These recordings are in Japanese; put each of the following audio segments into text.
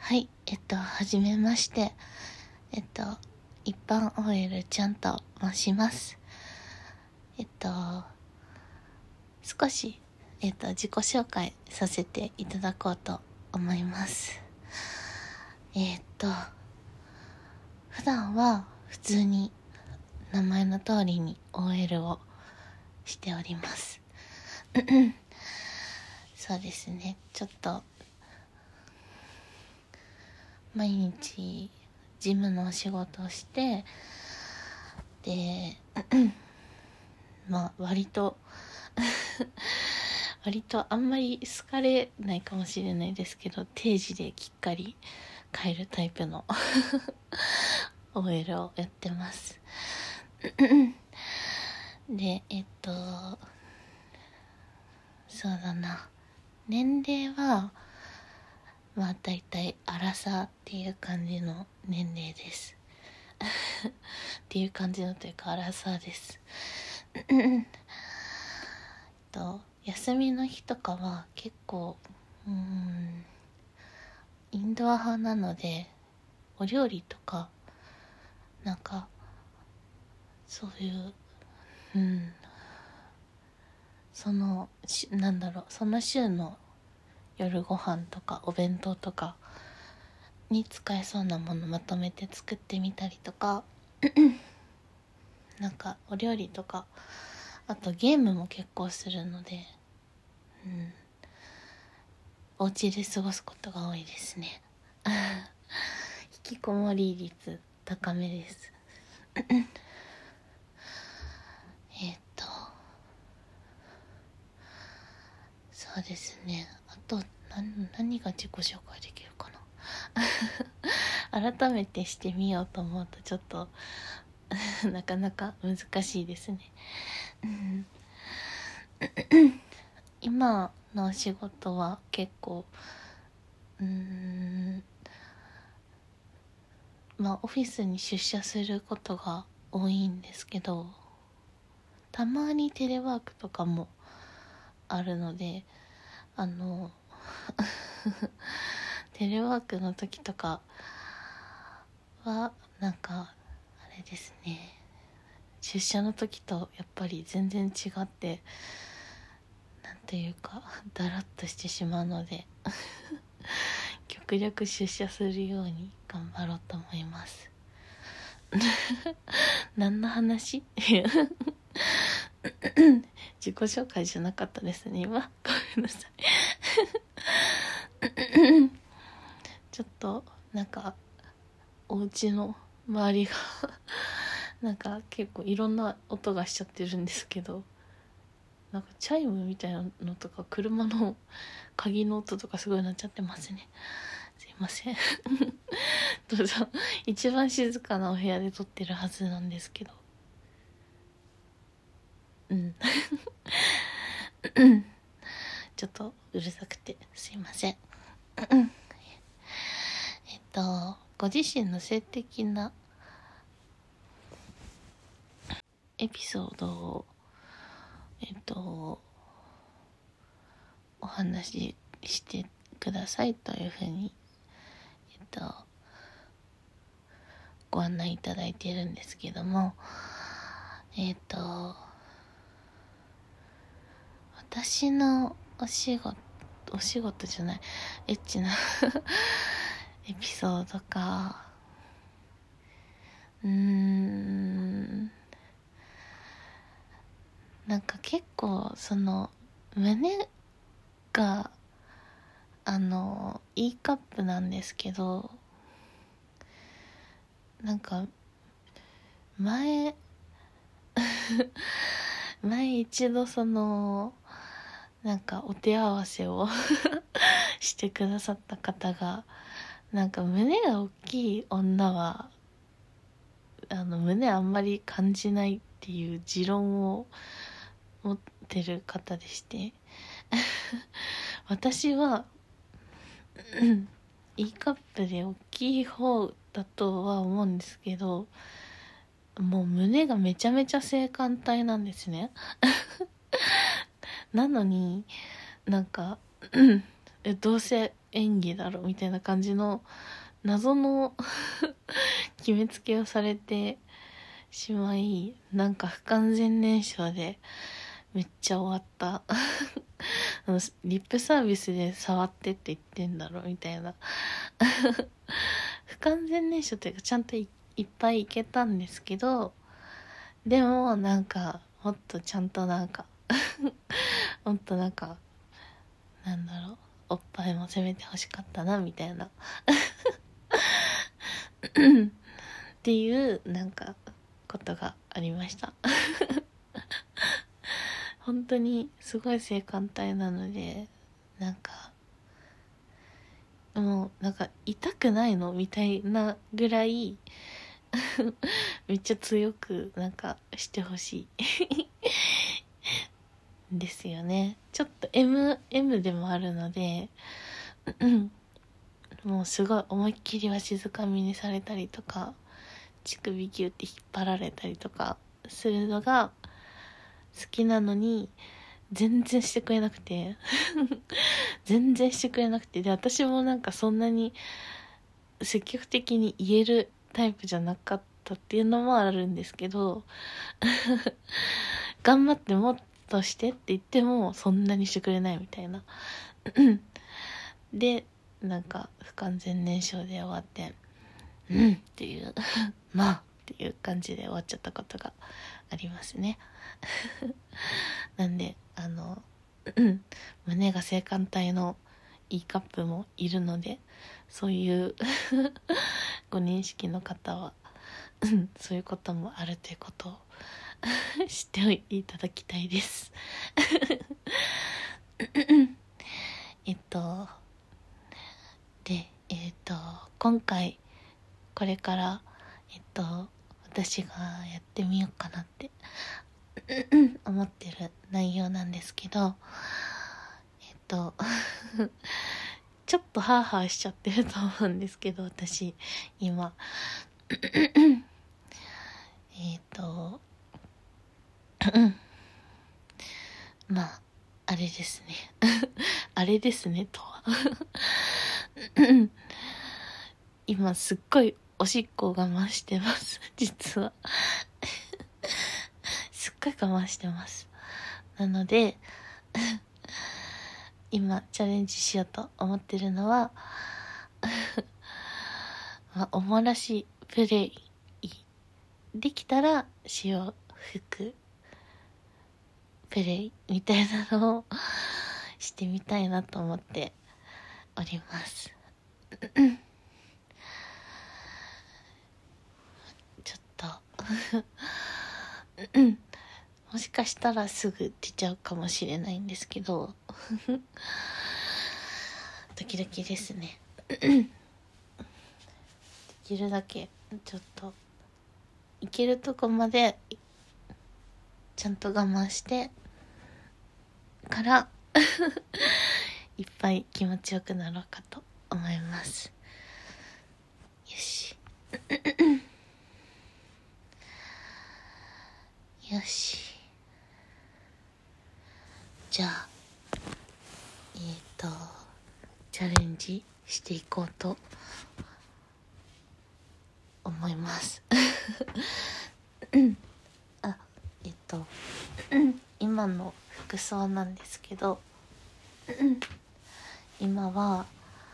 はい、はじめまして。一般 OL ちゃんと申します。少し、自己紹介させていただこうと思います。普段は普通に名前の通りに OL をしております。そうですね、ちょっと毎日ジムのお仕事をして、でまあ割とあんまり好かれないかもしれないですけど、定時できっかり帰るタイプのOL をやってますでそうだな、年齢はまあだいたいアラサーっていう感じの年齢ですっていう感じのというかアラサーです休みの日とかは結構インドア派なので、お料理とかなんかそういう、その週の夜ご飯とかお弁当とかに使えそうなものまとめて作ってみたりとかなんかお料理とか、あとゲームも結構するので、お家で過ごすことが多いですね引きこもり率高めですそうですね、あと何が自己紹介できるかな改めてしてみようと思うとちょっとなかなか難しいですね今のお仕事は結構まあオフィスに出社することが多いんですけど、たまにテレワークとかもあるので、テレワークの時とかはなんかあれですね、出社の時とやっぱり全然違って、なんというかだらっとしてしまうので極力出社するように頑張ろうと思います何の話自己紹介じゃなかったですね今、ごめんなさいちょっとなんかお家の周りがなんか結構いろんな音がしちゃってるんですけど、なんかチャイムみたいなのとか車の鍵の音とかすごいなっちゃってますね。すいませんどうぞ。一番静かなお部屋で撮ってるはずなんですけどちょっとうるさくてすいませんご自身の性的なエピソードをお話ししてくださいというふうにご案内いただいているんですけども、私のお仕事じゃない、エッチなエピソードか。なんか結構その胸がE カップなんですけど、なんか前一度そのなんかお手合わせをしてくださった方が、なんか胸が大きい女は胸あんまり感じないっていう持論を持ってる方でして私はE カップで大きい方だとは思うんですけど、もう胸がめちゃめちゃ性感帯なんですねなのになんかどうせ演技だろみたいな感じの謎の決めつけをされてしまい、なんか不完全燃焼でめっちゃ終わったリップサービスで触ってって言ってんだろみたいな不完全燃焼っていうかちゃんと いっぱいいけたんですけど、でもなんかもっとちゃんとなんかもっとなんかなんだろう、おっぱいも攻めてほしかったなみたいなっていうなんかことがありました本当にすごい性感帯なので、なんかもうなんか痛くないのみたいなぐらいめっちゃ強くなんかしてほしいですよね。ちょっと M でもあるのでもうすごい思いっきりわしづかみにされたりとか、乳首ギュって引っ張られたりとかするのが好きなのに全然してくれなくて全然してくれなくて、で私もなんかそんなに積極的に言えるタイプじゃなかったっていうのもあるんですけど頑張ってもっとしてって言ってもそんなにしてくれないみたいなでなんか不完全燃焼で終わってっていうまあっていう感じで終わっちゃったことがありますねなんで胸が性感帯のいいカップもいるので、そういうご認識の方はそういうこともあるということを知っておいていただきたいですで今回これから私がやってみようかなって思ってる内容なんですけど、ちょっとハーハーしちゃってると思うんですけど、私今まああれですねあれですねとは今すっごいおしっこを我慢してます実はすっごい我慢してます。なので今チャレンジしようと思ってるのはおもらしプレイできたら潮吹くプレイみたいなのをしてみたいなと思っておりますちょっともしかしたらすぐ出ちゃうかもしれないんですけどドキドキですねできるだけちょっといけるとこまでちゃんと我慢してからいっぱい気持ちよくなろうかと思います。よしよし、じゃあチャレンジしていこうと思います今の服装なんですけど今は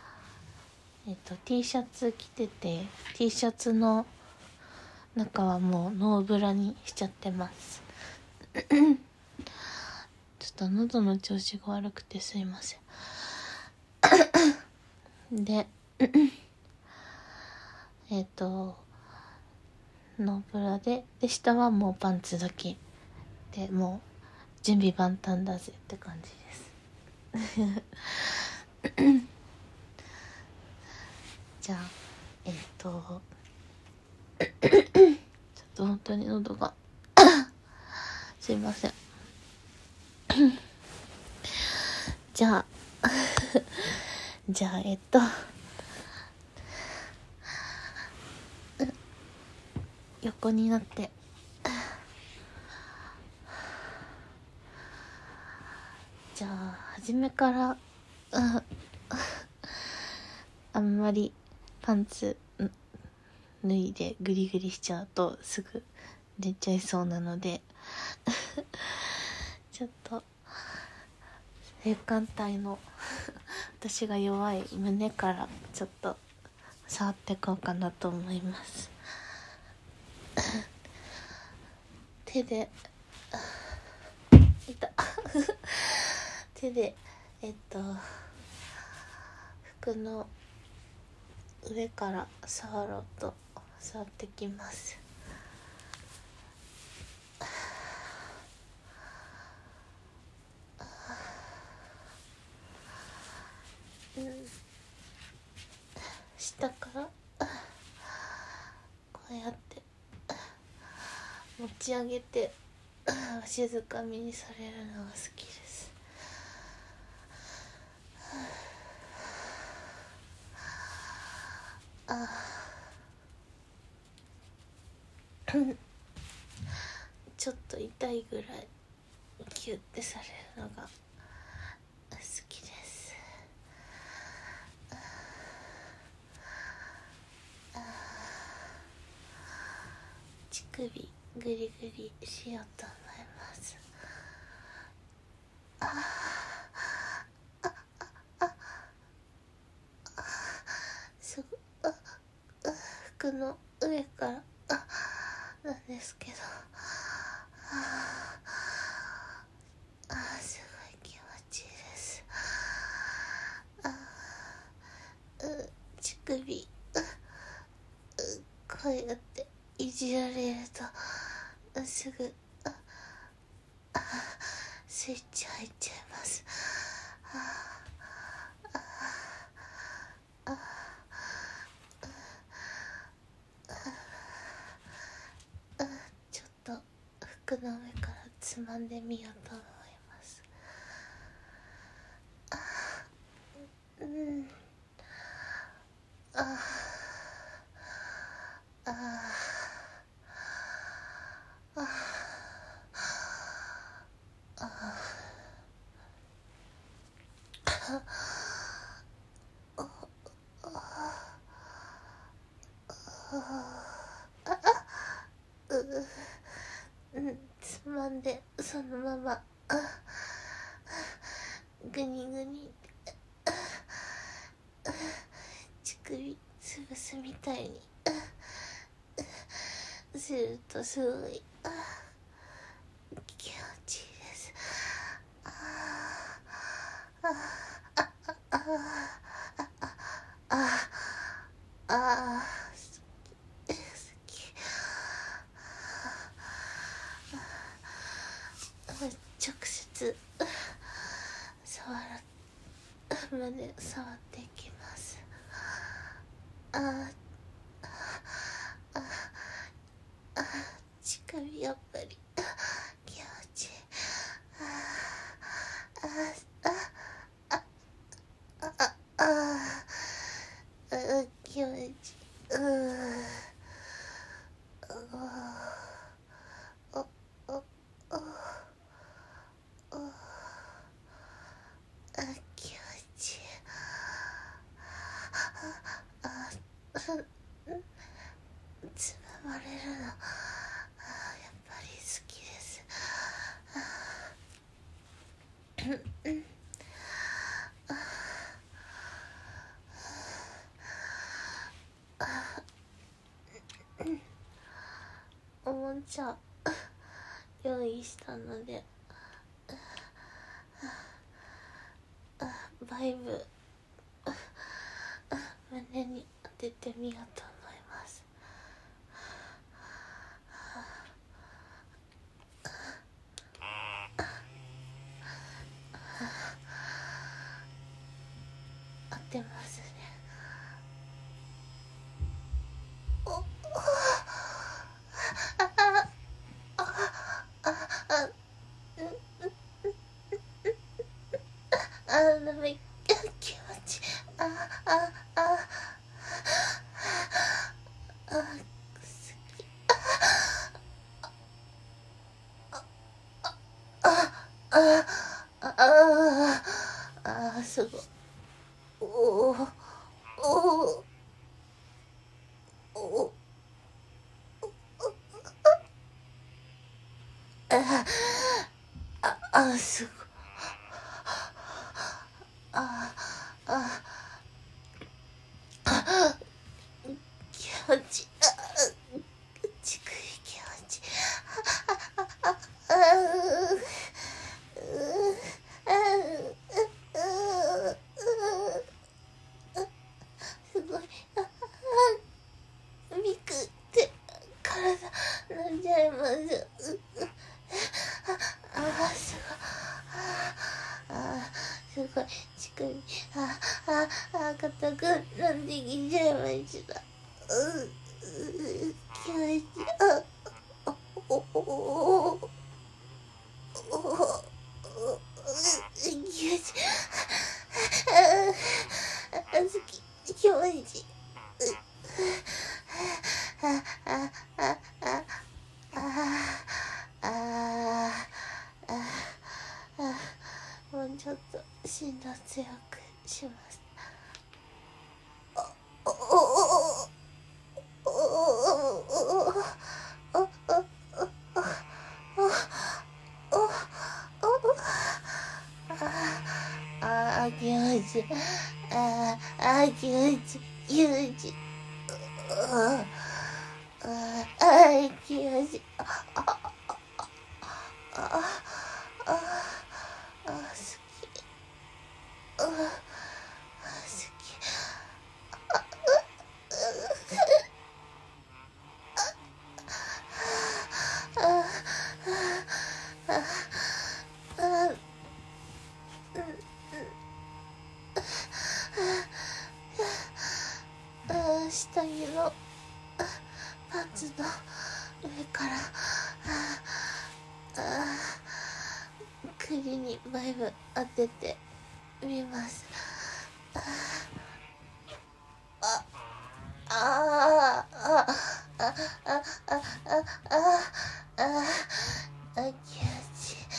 T シャツ着てて、 T シャツの中はもうノーブラにしちゃってますちょっと喉の調子が悪くてすいませんでノーブラで下はもうパンツだけで、もう準備万端だぜって感じですじゃあちょっと本当に喉がすいませんじゃあじゃあ横になってじゃあ初めからあんまりパンツ脱いでグリグリしちゃうとすぐ出ちゃいそうなのでちょっと性感帯の私が弱い胸からちょっと触っていこうかなと思います手で手で服の上から触ってきます。下からこうやって持ち上げて静かみにされるのが好きです。ちょっと痛いぐらいキュッてされるのが好きです。乳首グリグリしようと思います。服の上からなんですけど、すごい気持ちいいです。乳首こうやっていじられるとすぐスイッチ入っちゃいます。ちょっと服の上からつまんでみようと思います。つまんでそのままグニグニ乳首潰すみたいにするとすごい気持ちいいです。直接胸触っていきます。乳首やっぱり気持ちいい。気持ちいい。気持ちいい。つままれるのやっぱり好きです。おもちゃ用意したのでバイブ胸に当ててみようと思います。当てますね。ダメ、気持ちいい。すごい。 すごい。気持ちいい。ちくい気持ちいい。すごい。びくって体飲んじゃいます。すごい。ちくい。硬くなってきちゃいました。気持ちいい。気持ちいい。もうちょっと振動強くします。気持ちいい。気持ちいい。気持ちいい。気持ちいい。好き。好き。下着のパンツの上から首にバイブ当ててみます。気持ちいい。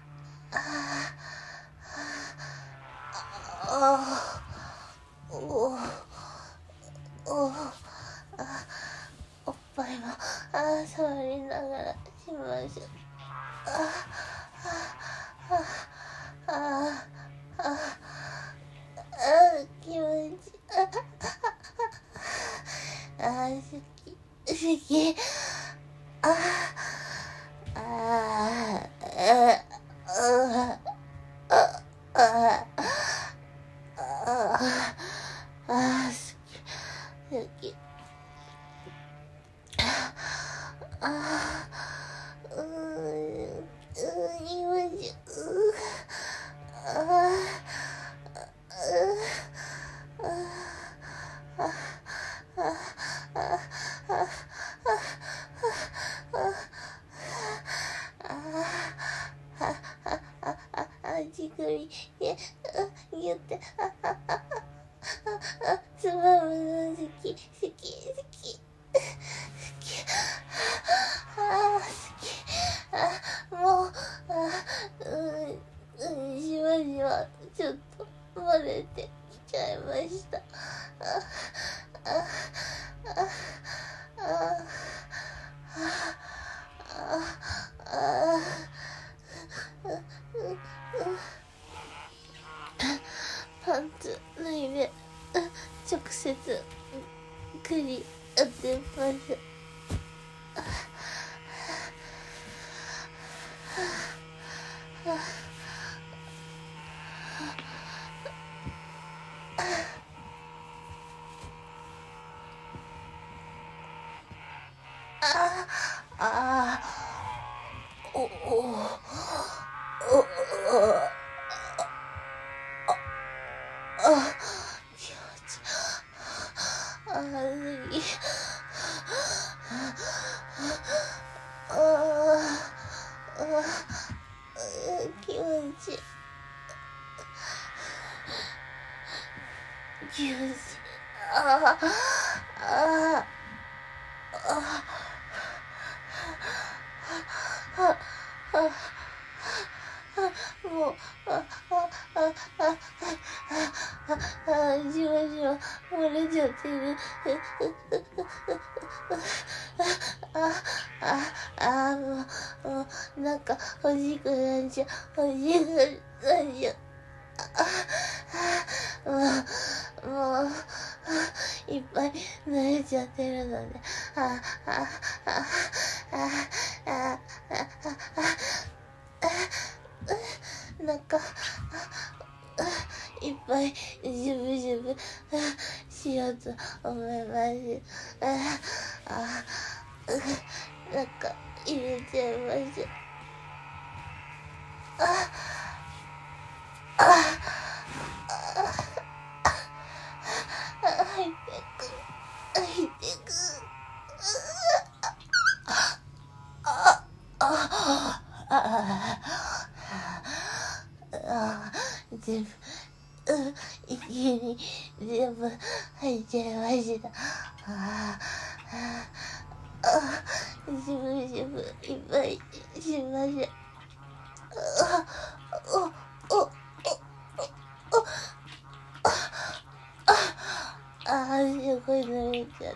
おっぱいも触りながらしましょう。気持ちいい。好き好き。好き。乳首言ってつまむの好き好き好き好きもうじわじわちょっと漏れてきちゃいました。パンツ脱いで直接首当てます。気持ちいい。気持ちいい。気持ちいい。もうじわじわ漏れちゃってる。もう、なんか欲しくなっちゃう。欲しくなっちゃう。もう、いっぱい濡れちゃってるので、なんか、いっぱいジュブジュブしようと思います。なんか入れちゃいました。入ってく。全部、一気に全部入っちゃいました。しぶしぶいっぱいしました。すごい濡れちゃって。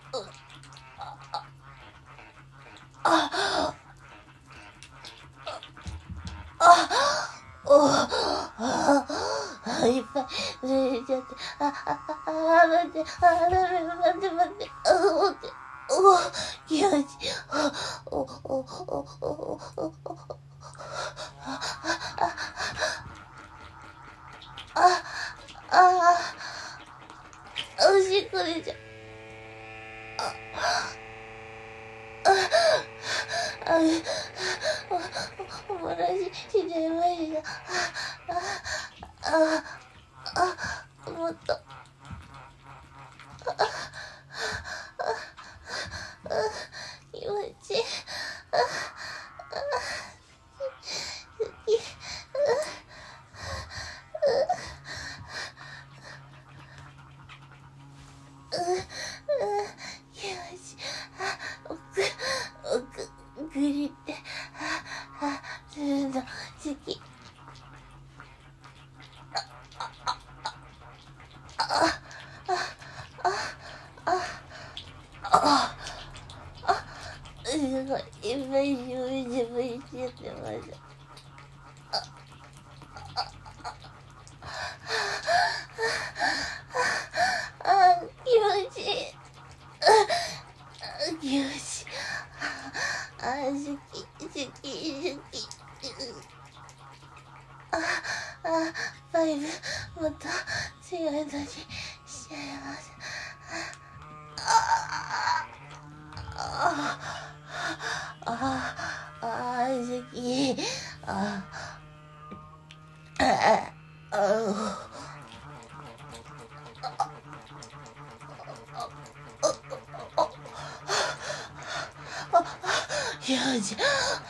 いっぱい濡れちゃって。待って、待って、待って、気持ちいい。おしっこ出ちゃう。お漏らししちゃいました。もっと。気持ちいい。グリってするの好き。すごいいっぱい自分しちゃってました。気持ちいい。気持ちいい。好き。バイブもっと強いのにしちゃいます。好き。よし。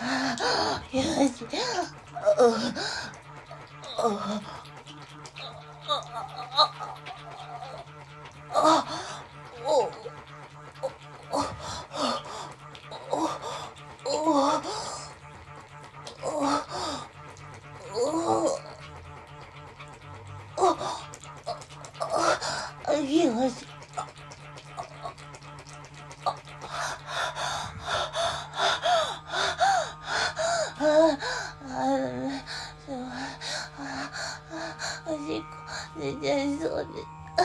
出ちゃいそうで。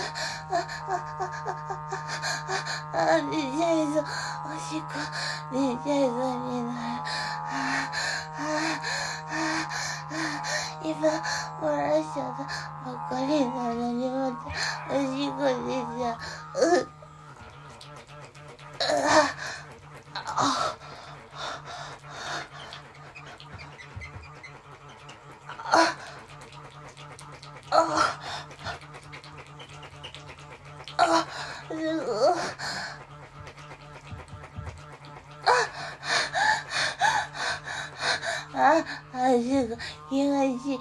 出ちゃいそう。おしっこ出ちゃいそうになる。今漏らしちゃったばっかりなのにまたおしっこ出ちゃう。すごい。すごい気持ちいい。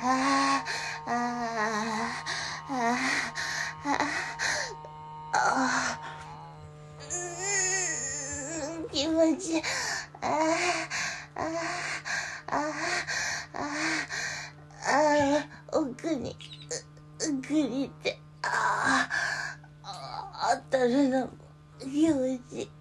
気持ちいい。奥にぐり当たるの気持ちいい。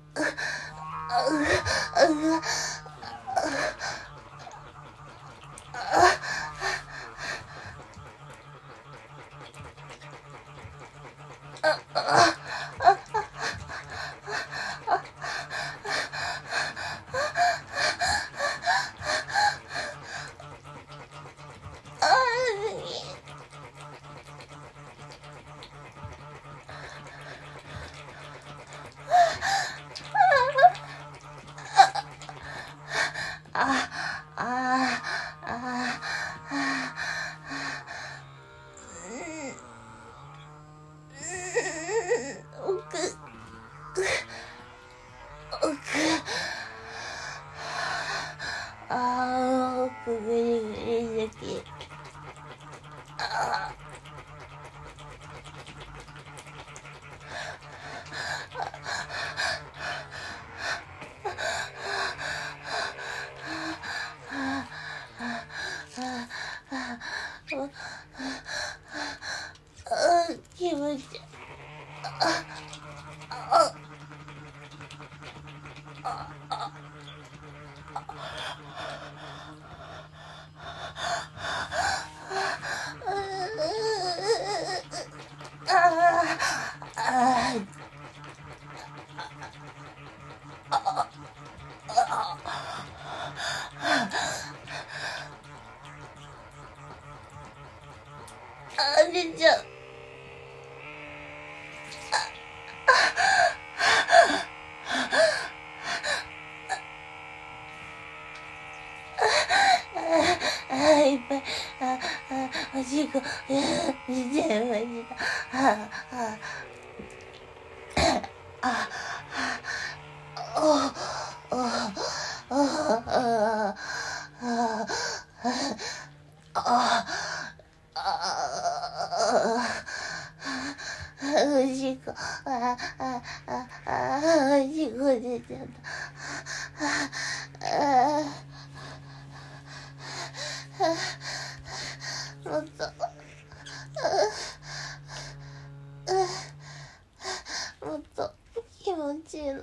ぐりぐり好き。気持ちいい。出ちゃう。いっぱい、おしっこ、出ちゃいましたおしっこ、おしっこ出ちゃった。もっと、もっと気持ちいいの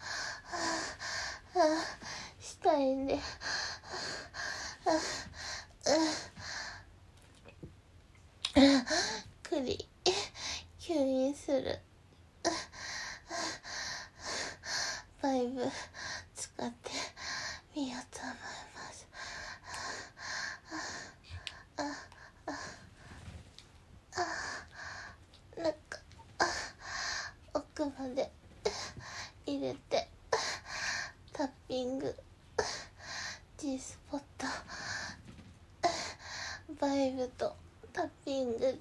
したいんで、栗吸引するバイブ使ってみようと思います。なんか奥まで入れてタッピング G スポットバイブとタッピングで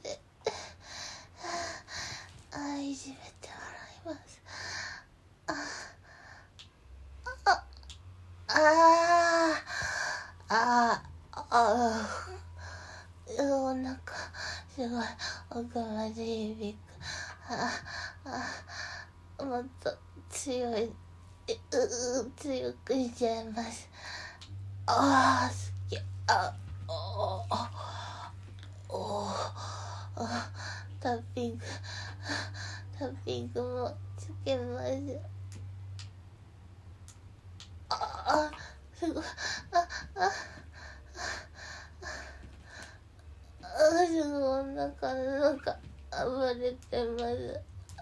いじめてもらいます。お腹すごい奥まで響く。もっと強くしちゃいます。すっげえ。タッピングもつけます。すごい。すごいお腹の中暴れてます。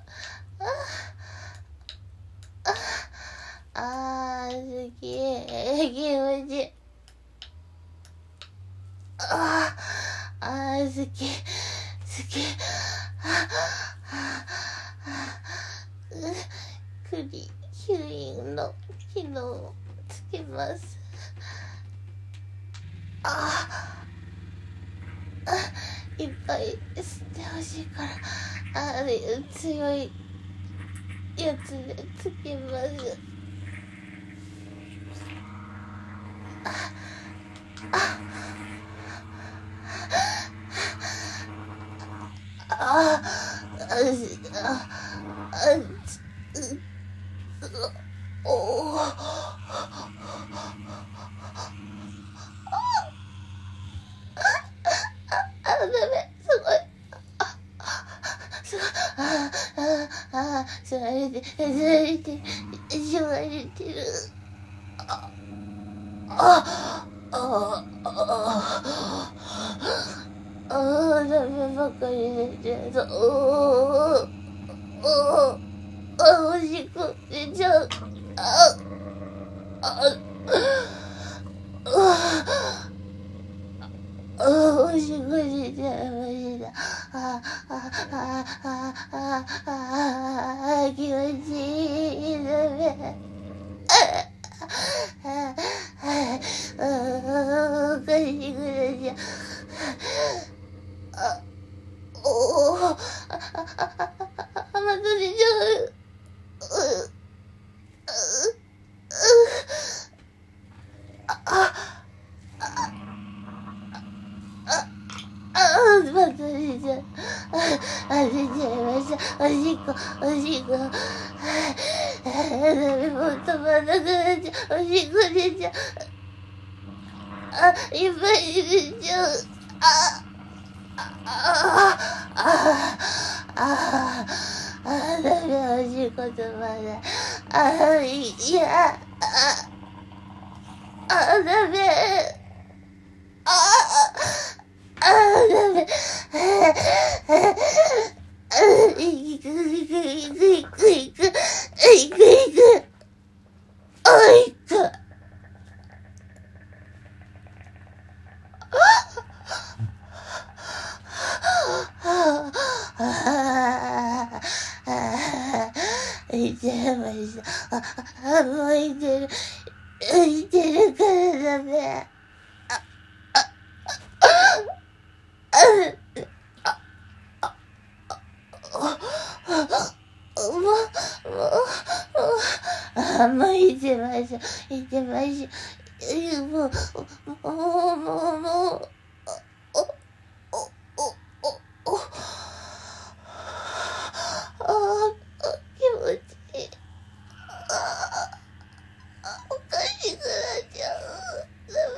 すげえ気持ちいい。すげえ栗吸引の機能をつけます。いっぱい吸ってほしいから、強いやつでつけます。ダメ、すごい。 吸われてる、吸われてる。ダメばかり出ちゃう。おしっこ出ちゃう。おしっこ出ちゃう。マジだ。気持ちいい。ダメ。おかしくなっちゃう。また出ちゃう。また出ちゃう。出ちゃいました。おしっこ。ダメ、もう止まんなくなっちゃう。おしっこ出ちゃう。いっぱい出ちゃう。ダメ、おしっこ止まらない。いや、ダメ。ダメ。行く。いっちゃいました。もういてるからダメ。もういてました。気持ちいい。おかしくなっちゃう。ダメ。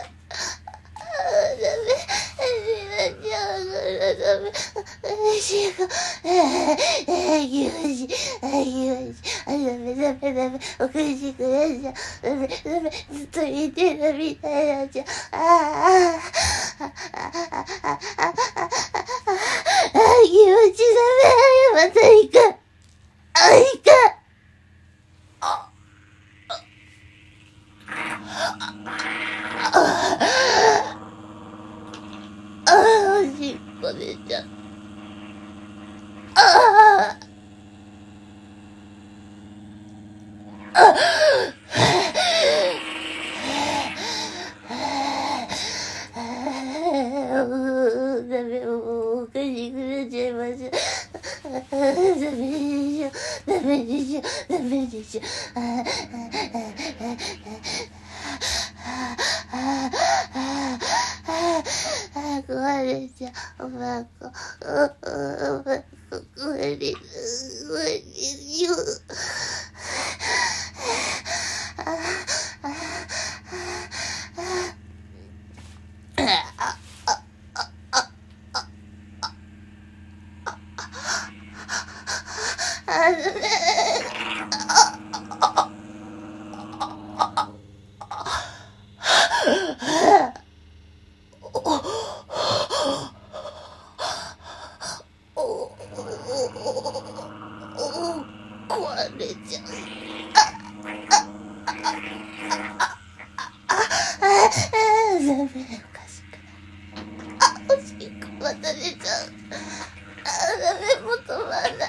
おかしくなっちゃう。ダメ。ずっと見てるみたいになっちゃう。気持ちダメ。また行く。おしっこ出ちゃう。ダメ、もうおかしくなっちゃいました。ダメでしょ。壊れちゃう。おばあこ壊れるよ。壊れちゃう。ダメ、おかしくない。おしっこまた出ちゃう。ダメ、もう止まんない。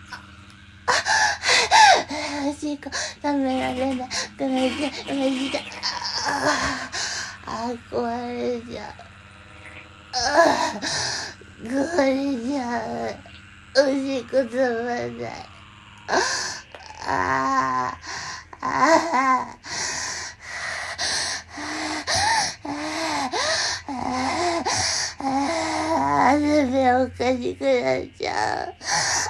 おしっこ止められなくなっちゃう。マジだ。壊れちゃう。壊れちゃう。おしっこ止まんない。ダメ、おかしくなっちゃう。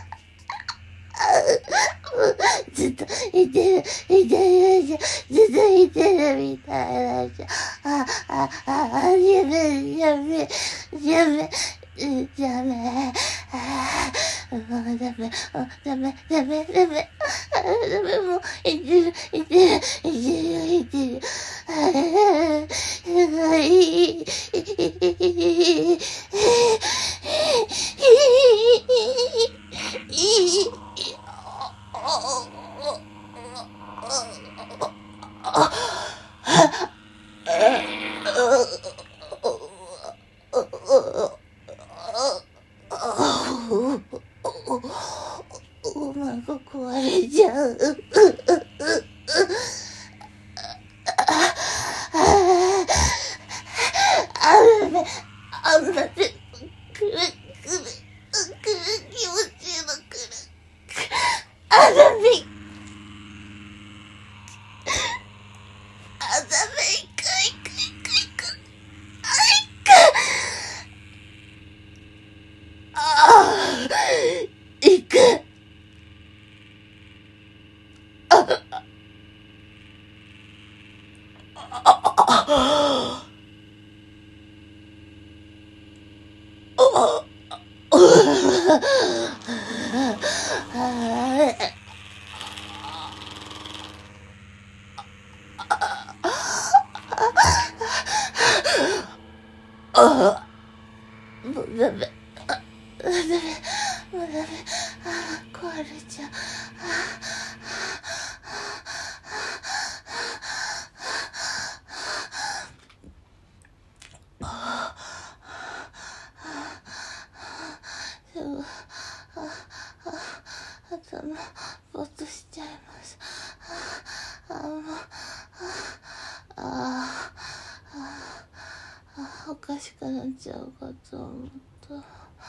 ずっといてるみたいになっちゃう。ずっといてるみたいになっちゃう。やめ。 もう、いってる。すごい。お孫壊れちゃう。あんなで、くる気持ちいいのくる。あだめ、いく。いく。もうダメ。壊れちゃう。すごい。頭、ぼーっとしちゃいます。おかしくなっちゃうかと思った。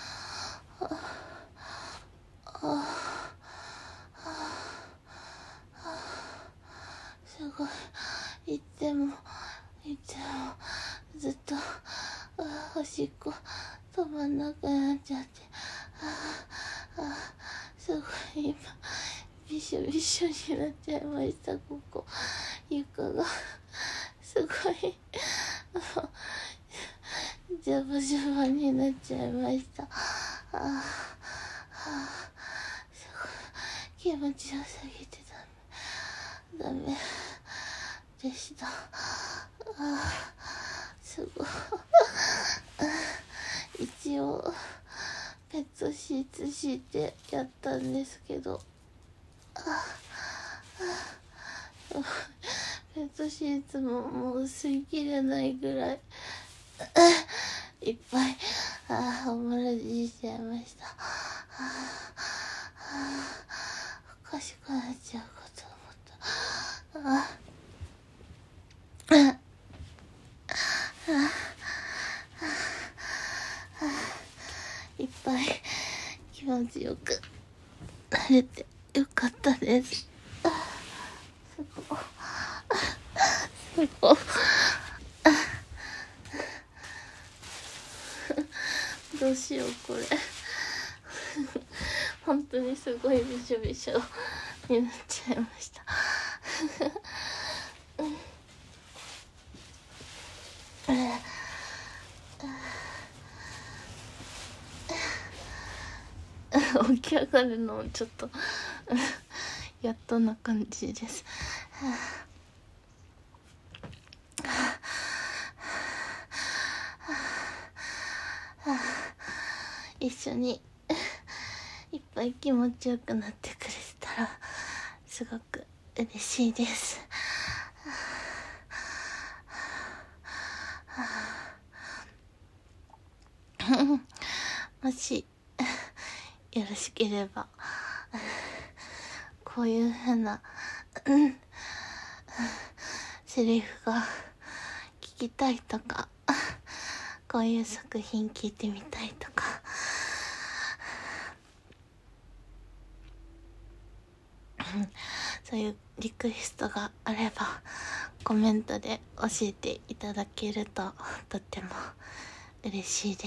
すごい。行ってもずっとおしっこ止まんなくなっちゃって、すごい今びしょびしょになっちゃいました。ここ床がすごいジャバジャバになっちゃいました。すごい気持ちよすぎてダメでした。すごい。一応ペットシーツ敷いてやったんですけど、ペットシーツももう吸い切れないぐらいいっぱいおもらじしちゃいました。おかしくなっちゃうかと思った。いっぱい気持ちよくなれてよかったです。すごいどうしようこれ本当にすごいびしょびしょになっちゃいました起き上がるのもちょっとやっとな感じです。一緒にいっぱい気持ちよくなってくれたらすごく嬉しいです。もしよろしければこういう風なセリフが聞きたいとか、こういう作品聞いてみたいとか、そういうリクエストがあればコメントで教えていただけるととっても嬉しいです。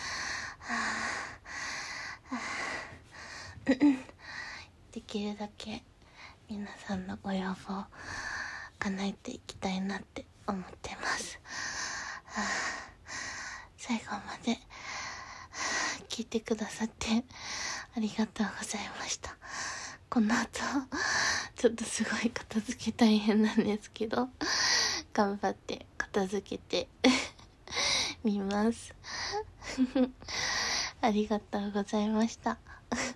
できるだけ皆さんのご要望叶えていきたいなって思ってます。最後まで聞いてくださってありがとうございました。この後ちょっとすごい片付け大変なんですけど、頑張って片付けてみますありがとうございました